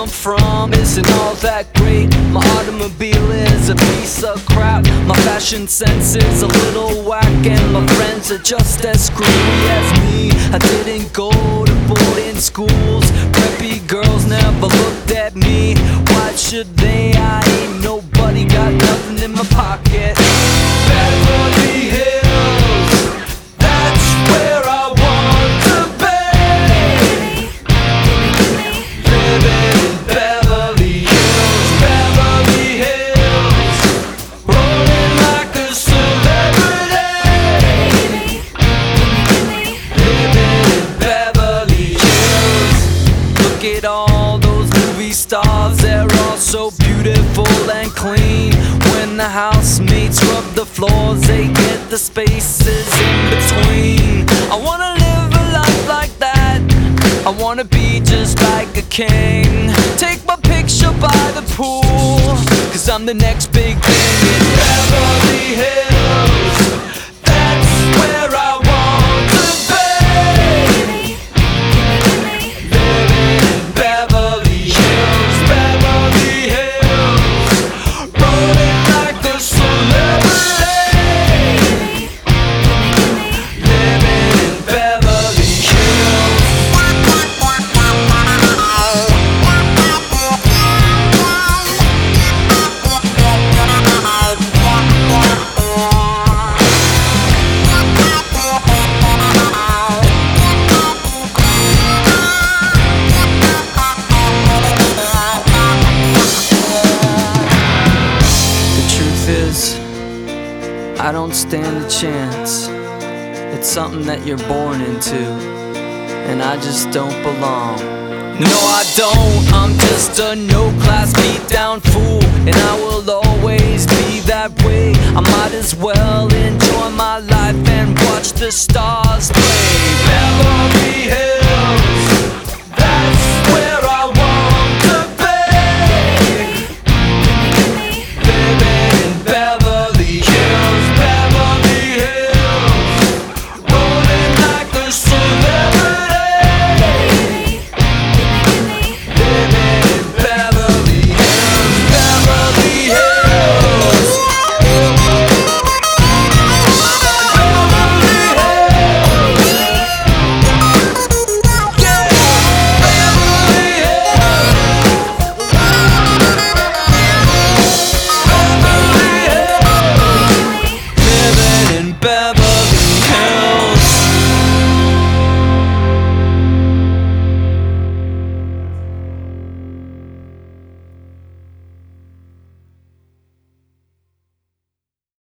from isn't all that great. My automobile is a piece of crap. My fashion sense is a little whack, and my friends are just as screwy as me. I didn't go to boarding schools. Preppy girls never looked at me. Why should they? I ain't nobody, got nothing in my pocket. Beverly Hills, that's where I want to be. Living in Beverly Hills, Beverly Hills, rolling like a celebrity. Living in Beverly Hills. Look at all those movie stars, they're all so beautiful and clean. When the housemates rub the floors, they get the spaces in between. I wanna live a life like that. I wanna be just like a king. Take my picture by the pool, 'cause I'm the next big thing in Beverly Hills. That's where I want to be. Living in Beverly Hills, Beverly Hills, rolling like a celebrity. Living in Beverly Hills. The truth is, I don't stand a chance. It's something that you're born into, and I just don't belong. No, I don't, I'm just a no-class beat-down fool, and I will always be that way. I might as well enjoy my life and watch the stars play. Beverly Hills.